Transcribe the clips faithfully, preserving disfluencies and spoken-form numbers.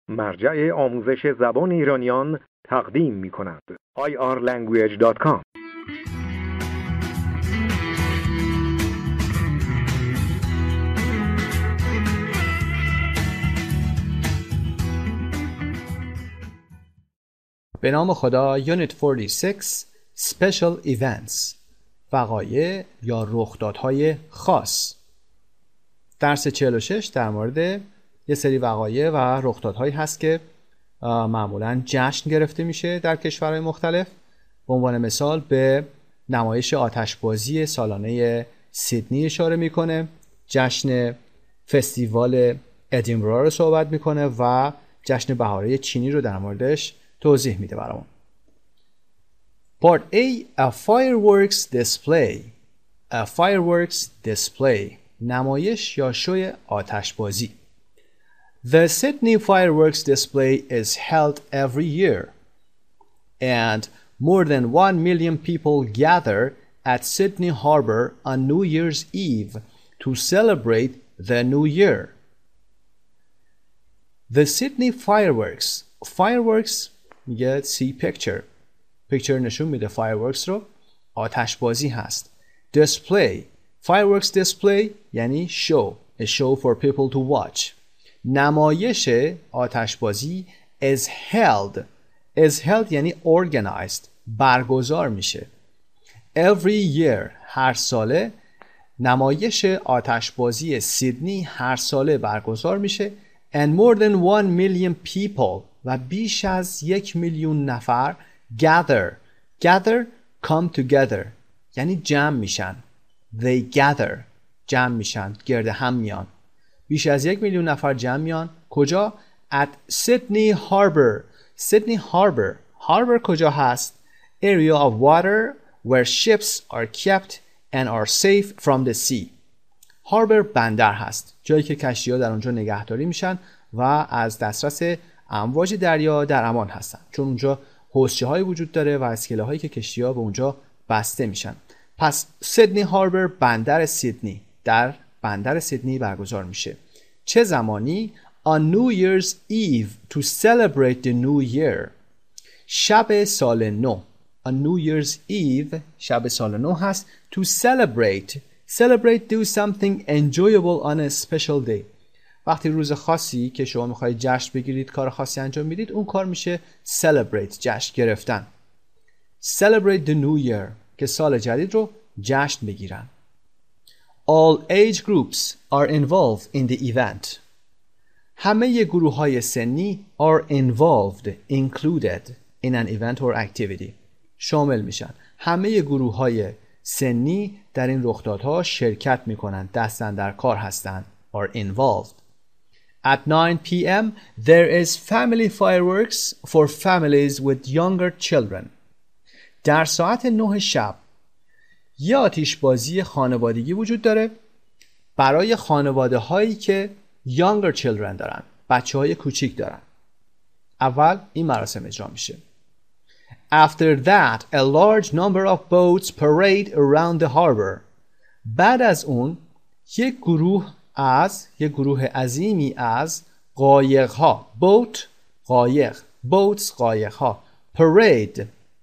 مرجع آموزش زبان ایرانیان تقدیم می کند. آی آر لنگویج دات کام. به نام خدا. یونیت چهل و شش Special Events، وقایع یا رخدادهای خاص. درس چهل و شش در مورد یه سری وقایع و رخدادهایی هست که معمولاً جشن گرفته میشه در کشورهای مختلف. به عنوان مثال به نمایش آتشبازی سالانه سیدنی اشاره میکنه، جشن فستیوال ادینبرا رو صحبت میکنه و جشن بهاره چینی رو در موردش توضیح میده برامون. Part A. A fireworks display. A fireworks display. نمایش یا شوی آتشبازی. The Sydney fireworks display is held every year, and more than one million people gather at Sydney Harbour on New Year's Eve to celebrate the new year. The Sydney fireworks. Fireworks میگه see picture. picture نشون میده fireworks رو. آتشبازی هست. Display. Fireworks display یعنی show. A show for people to watch. نمایش آتشبازی is held. is held یعنی organized. برگزار میشه. Every year. هر ساله نمایش آتشبازی سیدنی هر ساله برگزار میشه. And more than one million people. و بیش از یک میلیون نفر gather. gather come together یعنی جمع میشن. They gather جمع میشن، گرد هم میان. بیش از یک میلیون نفر جمع میان. کجا؟ At Sydney Harbour. Sydney Harbour. Harbour کجا هست؟ Area of water where ships are kept and are safe from the sea. Harbour بندر هست، جایی که کشتی‌ها در اونجا نگهداری میشن و از دسترس امواج دریا در امان هستن، چون اونجا حوضچه‌هایی وجود داره و اسکله‌هایی که کشتی‌ها به اونجا بسته میشن. پس سیدنی هاربر بندر سیدنی در بندر سیدنی برگزار میشه. چه زمانی؟ On New Year's Eve to celebrate the new year. شب سال نو. On New Year's Eve شب سال نو هست. To celebrate. Celebrate do something enjoyable on a special day. وقتی روز خاصی که شما میخواید جشن بگیرید، کار خاصی انجام میدید، اون کار میشه celebrate، جشن گرفتن. Celebrate the new year که سال جدید رو جشن بگیرن. All age groups are involved in the event. همه گروه های سنی are involved, included in an event or activity. شامل میشن. همه گروه های سنی در این رخدادها شرکت میکنن، دستن در کار هستن. are involved. At nine p.m. there is family fireworks for families with younger children. در ساعت نه شب یه آتشبازی خانوادگی وجود داره برای خانواده هایی که younger children دارن، بچه های کوچیک دارن. اول این مراسم اجرا میشه. After that, a large number of boats parade around the harbor. بعد از اون یک گروه از یک گروه عظیمی از قایق ها، boat قایق، boats قایق ها، parade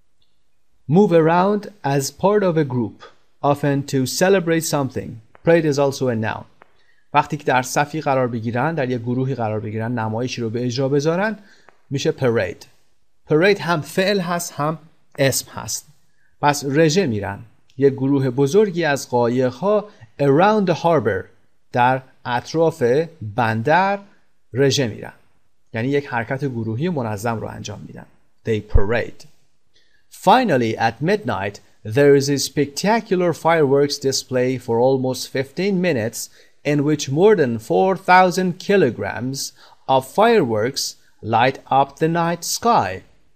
move around as part of a group, often to celebrate something. Parade is also a noun. وقتی که در صفی قرار بگیرن، در یک گروهی قرار بگیرن، نمایشی رو به اجرا بذارن، میشه parade. parade هم فعل هست هم اسم هست. پس رژه میرن. یک گروه بزرگی از قایق ها around the harbor در اطراف بندر رژه میرن، یعنی یک حرکت گروهی منظم رو انجام میدن. They parade. Finally, at midnight, there is a spectacular fireworks display for almost fifteen minutes in which more than four thousand kilograms of fireworks light up the night sky.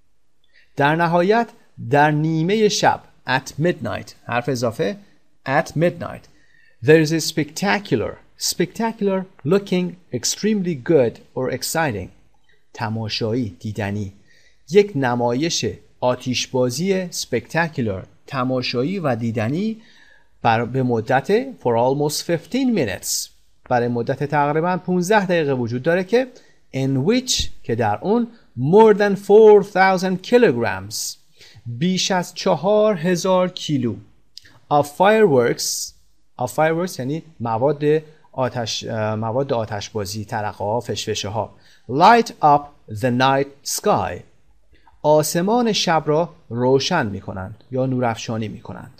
در نهایت در نیمه شب at midnight حرف اضافه at midnight there is a spectacular spectacular looking extremely good or exciting تماشایی دیدنی یک نمایش آتشبازی spectacular تماشایی و دیدنی بر به مدت for almost fifteen minutes برای مدت تقریبا پانزده دقیقه وجود داره که in which که در اون more than four thousand kilograms بیش از چهار هزار کیلو of fireworks of fireworks یعنی مواد آتش مواد آتشبازی، ترقه ها، فشفشه ها light up the night sky آسمان شب را روشن می کنند یا نورافشانی می کنند.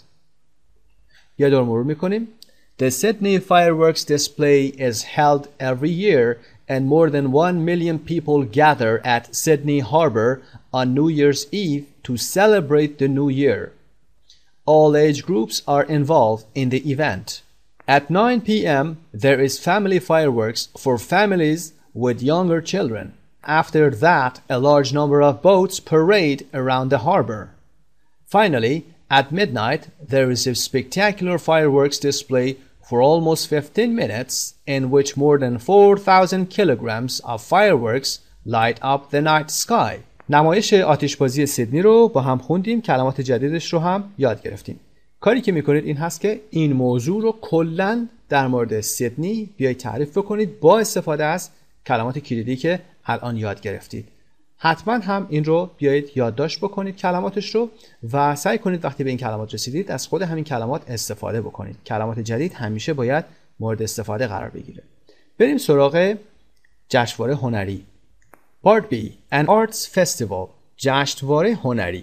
یه دور مرور می کنیم. The Sydney fireworks display is held every year and more than one million people gather at Sydney Harbour on New Year's Eve to celebrate the new year. All age groups are involved in the event. At nine p.m. there is family fireworks for families with younger children. After that, a large number of boats parade around the harbour. Finally, at midnight, there is a spectacular fireworks display for almost fifteen minutes in which more than four thousand kilograms of fireworks light up the night sky. نمایش آتشبازی سیدنی رو با هم خوندیم، کلمات جدیدش رو هم یاد گرفتیم. کاری که میکنید این هست که این موضوع رو کلاً در مورد سیدنی بیایید تعریف بکنید با استفاده از کلمات کلیدی که الان یاد گرفتید. حتما هم این رو بیایید یادداشت بکنید کلماتش رو و سعی کنید وقتی به این کلمات رسیدید از خود همین کلمات استفاده بکنید. کلمات جدید همیشه باید مورد استفاده قرار بگیره. بریم سراغ جشنواره هنری. Part B. An Arts Festival. جشنواره هنری.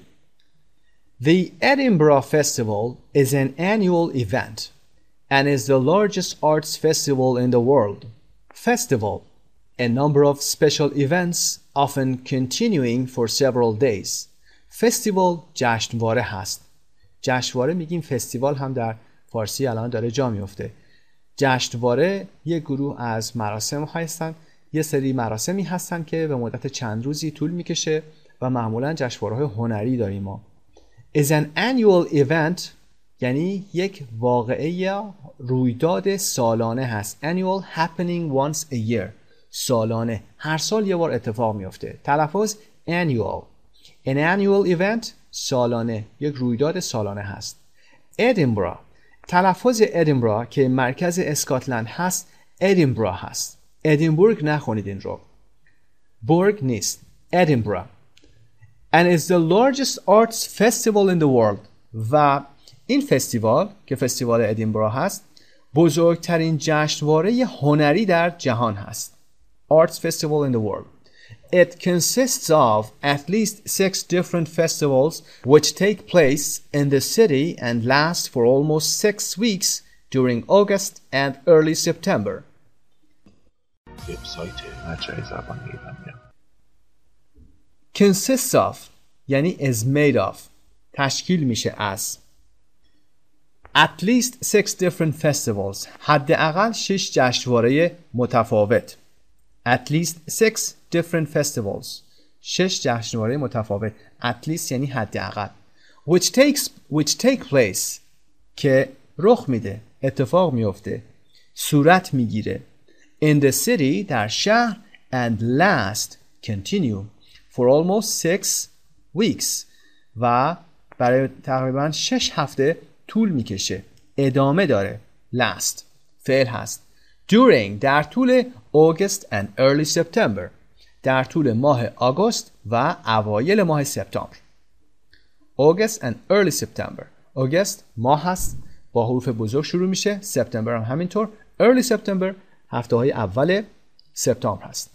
The Edinburgh Festival is an annual event and is the largest arts festival in the world. Festival. A number of special events often continuing for several days. Festival جشنواره هست. جشنواره میگیم، فستیوال هم در فارسی الان داره جا میفته. جشنواره یک گروه از مراسم هستن، یه سری مراسمی هستن که به مدت چند روزی طول میکشه و معمولا جشنواره‌های هنری داریم ما. Is an annual event یعنی یک واقعه یا رویداد سالانه هست. Annual happening once a year. سالانه، هر سال یه بار اتفاق میفته. تلفظ annual. An annual event سالانه، یک رویداد سالانه هست. Edinburgh. تلفظ ادینبرا که مرکز اسکاتلند هست ادینبرا هست. ادینبورگ نخونید این رو. برگ نیست. ادینبرا. And is the largest arts festival in the world. و این فستیوال که فستیوال ادینبرا هست بزرگترین جشنواره هنری در جهان هست. Arts festival in the world. It consists of at least six different festivals which take place in the city and last for almost six weeks during August and early September. Consists of یعنی is made of تشکیل میشه از at least six different festivals حداقل شش جشنواره متفاوت. At least six different festivals شش جشنواره متفاوت. At least یعنی حداقل. Which takes which take place که رخ میده، اتفاق میفته، صورت میگیره. In the city در شهر and last continue for almost six weeks و برای تقریبا شش هفته طول میکشه، ادامه داره. last فعل هست. during در طول August and early September در طول ماه آگوست و اوایل ماه سپتامبر. August and early September. August ماه هست، با حروف بزرگ شروع میشه. سپتامبر هم همینطور. early September هفته های اول سپتامبر هست.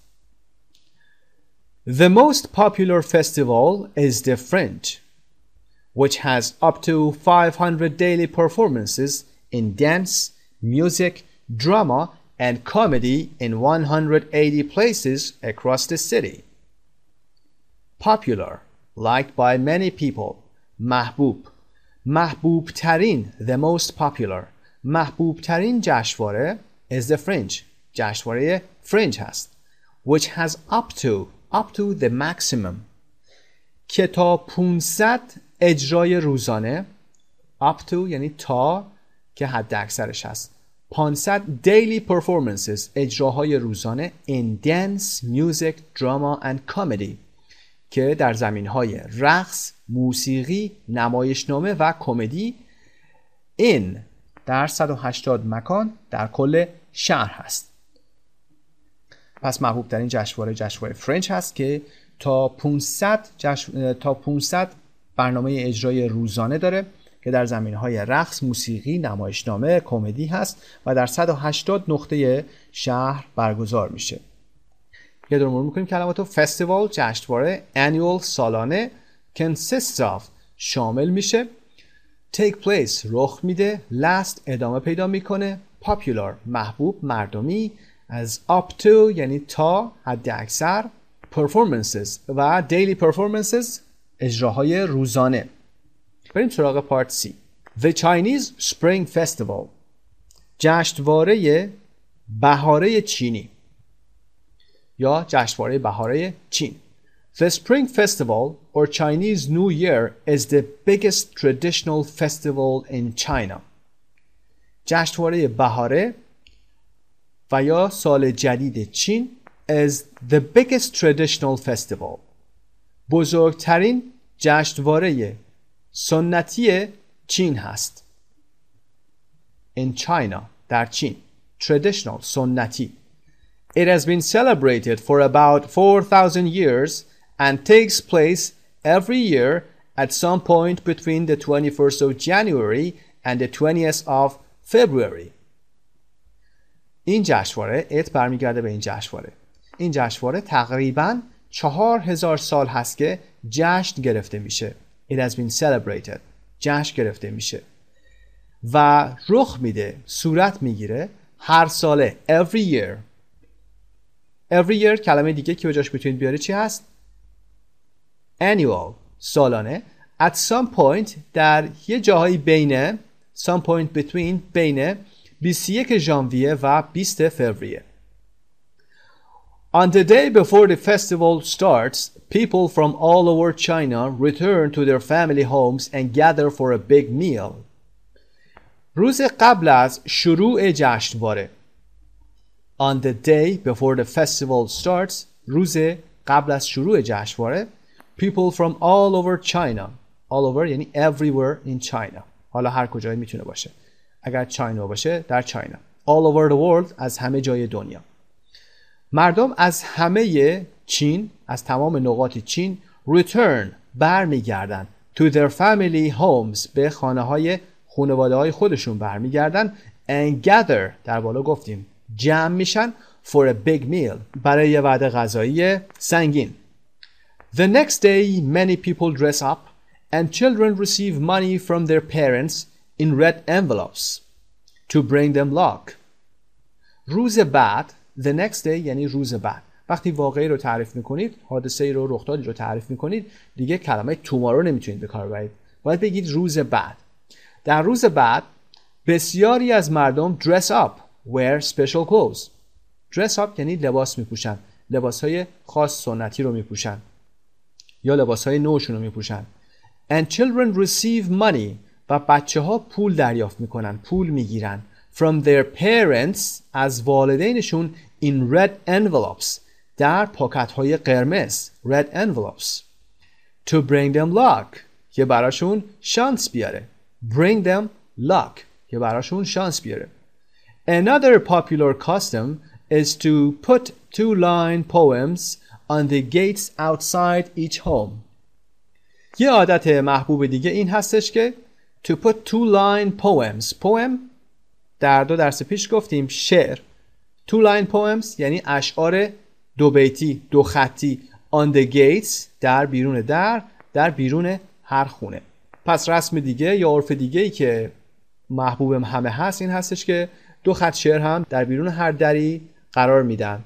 The most popular festival is the Fringe, which has up to five hundred daily performances in dance, music, drama, and comedy in one hundred eighty places across the city. Popular, liked by many people. محبوب. محبوب ترین, the most popular. محبوب ترین جشنواره is the Fringe. جشنواره Fringe هست. Which has up to, up to the maximum. که تا پانصد اجرای روزانه. up to یعنی تا که حد اکثرش هست. پانصد daily performances اجراهای روزانه in dance, music, drama and comedy که در زمینهای رقص، موسیقی، نمایشنامه و کمدی in در صد و هشتاد مکان در کل شهر هست. پس محبوب ترین جشنواره جشنواره فرنچ هست که تا پانصد جشن... تا پانصد برنامه اجرای روزانه داره که در زمینه‌های رقص، موسیقی، نمایشنامه، کمدی هست و در صد و هشتاد نقطه شهر برگزار میشه. یه دور مرور می‌کنیم کلماتو. فستیوال جشنواره، annual سالانه، consists of شامل میشه، take place رخ میده، last ادامه پیدا میکنه، popular محبوب مردمی، as up to یعنی تا حد اکثر، performances و daily performances اجراهای روزانه. بریم سراغ پارت سی. The Chinese Spring Festival جشنواره بهاره چینی یا جشنواره بهاره چین. The Spring Festival or Chinese New Year is the biggest traditional festival in China. جشنواره بهاره و یا سال جدید چین is the biggest traditional festival. بزرگترین جشنواره سنتی چین هست. In China در چین. Traditional سنتی. It has been celebrated for about four thousand years and takes place every year at some point between the twenty-first of January and the twentieth of February. این جشنواره ات برمیگرده به این جشنواره. این جشنواره تقریباً چهار هزار سال هست که جشن گرفته میشه. It has been celebrated. جشن گرفته میشه. و رخ میده، صورت میگیره هر ساله. Every year. Every year کلمه دیگه که بجاش میتونید بیاری چی هست؟ Annual. سالانه. At some point در یه جاهایی بین some point between بین بیست و یک ژانویه و بیست فوریه. On the day before the festival starts, people from all over China return to their family homes and gather for a big meal. روز قبل از شروع جشنواره. On the day before the festival starts, روز قبل از شروع جشنواره, people from all over China. All over یعنی everywhere in China. حالا هر کجایی میتونه باشه. اگر چاینا باشه در چاینا. All over the world از همه جای دنیا. مردم از همه چین، از تمام نقاط چین return برمیگردن to their family homes به خانه های خانواده های خودشون برمیگردن and gather در بالا گفتیم جمع میشن for a big meal برای یه وعده غذایی سنگین. The next day many people dress up and children receive money from their parents in red envelopes to bring them luck. روز بعد the next day یعنی روز بعد. وقتی واقعی رو تعریف میکنید، حادثه رو، رخدادی رو تعریف میکنید، دیگه کلمه tomorrow نمیتونید به کار ببرید. باید بگید روز بعد. در روز بعد بسیاری از مردم dress up, wear special clothes. dress up یعنی لباس میپوشن. لباسهای خاص سنتی رو میپوشن. یا لباسهای نوشون رو میپوشن. And children receive money و بچه ها پول دریافت میکنن، پول میگیرن from their parents از والدینشون in red envelopes در پاکت های قرمز red envelopes to bring them luck که براشون شانس بیاره. bring them luck که براشون شانس بیاره. Another popular custom is to put two line poems on the gates outside each home. یه عادت محبوب دیگه این هستش که to put two line poems. poem در دو درس پیش گفتیم شعر. two line poems یعنی اشعار دو بیتی، دو خطی on the gates در بیرون در، در بیرون هر خونه. پس رسم دیگه یا عرف دیگه ای که محبوب همه هست این هستش که دو خط شعر هم در بیرون هر دری قرار میدن.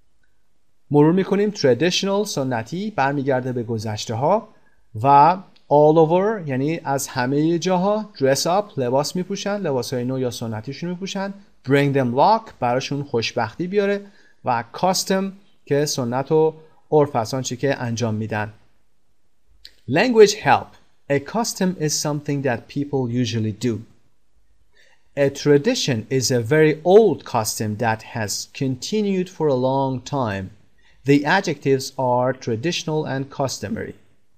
مرور میکنیم traditional سنتی برمیگرده به گذشته ها و all over یعنی از همه جاها dress up لباس میپوشن، لباس های نو یا سنتیشون میپوشن. bring them luck براشون خوشبختی بیاره و custom که سنت و عرف هستن چی که انجام میدن. language help. A custom is something that people usually do. A tradition is a very old custom that has continued for a long time. The adjectives are traditional and customary.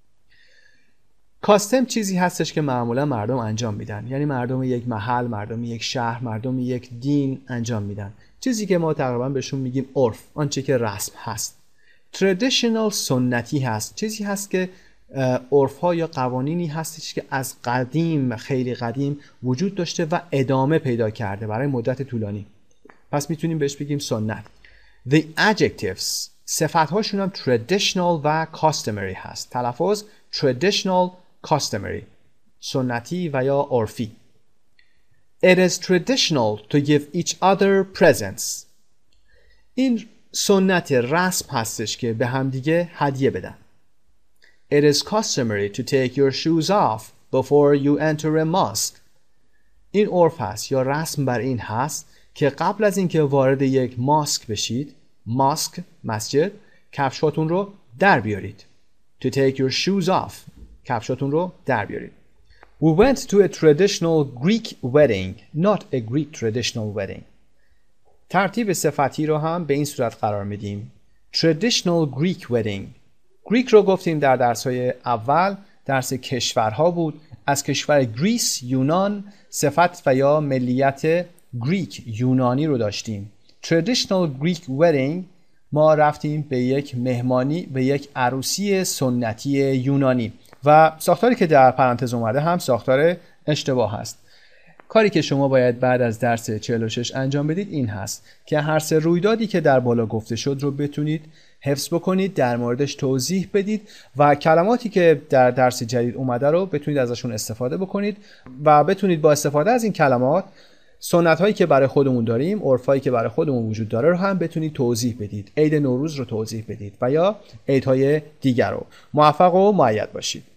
کاستم چیزی هستش که معمولا مردم انجام میدن، یعنی مردم یک محل، مردم یک شهر، مردم یک دین انجام میدن. چیزی که ما تقریبا بهشون میگیم عرف، آنچه که رسم هست. traditional سنتی هست، چیزی هست که عرف ها یا قوانینی هستش که از قدیم، خیلی قدیم وجود داشته و ادامه پیدا کرده برای مدت طولانی. پس میتونیم بهش بگیم سنت. The adjectives، صفت هاشون هم traditional و customary هست. تلفظ traditional customary، سنتی و یا عرفی. It is traditional to give each other presents. این سنت رسم هستش که به همدیگه هدیه بدن. It is customary to take your shoes off before you enter a mosque. این عرف هست یا رسم بر این هست که قبل از اینکه وارد یک ماسک بشید، ماسک مسجد، کفشاتون رو در بیارید. To take your shoes off، کفشاتون رو در بیارید. We went to a traditional Greek wedding, not a Greek traditional wedding. ترتیب صفتی رو هم به این صورت قرار میدیم. Traditional Greek wedding. Greek رو گفتیم در درس‌های اول، درس کشورها بود. از کشور گریس، یونان، صفت و یا ملیت گریک، یونانی رو داشتیم. Traditional Greek wedding، ما رفتیم به یک مهمانی، به یک عروسی سنتی یونانی و ساختاری که در پرانتز اومده هم ساختار اشتباه هست. کاری که شما باید بعد از درس چهل و شش انجام بدید این هست که هر سه رویدادی که در بالا گفته شد رو بتونید حفظ بکنید، در موردش توضیح بدید و کلماتی که در درس جدید اومده رو بتونید ازشون استفاده بکنید و بتونید با استفاده از این کلمات سنت هایی که برای خودمون داریم، عرف هایی که برای خودمون وجود داره رو هم بتونید توضیح بدید. عید نوروز رو توضیح بدید و یا عیدهای دیگر رو. موفق و مؤید باشید.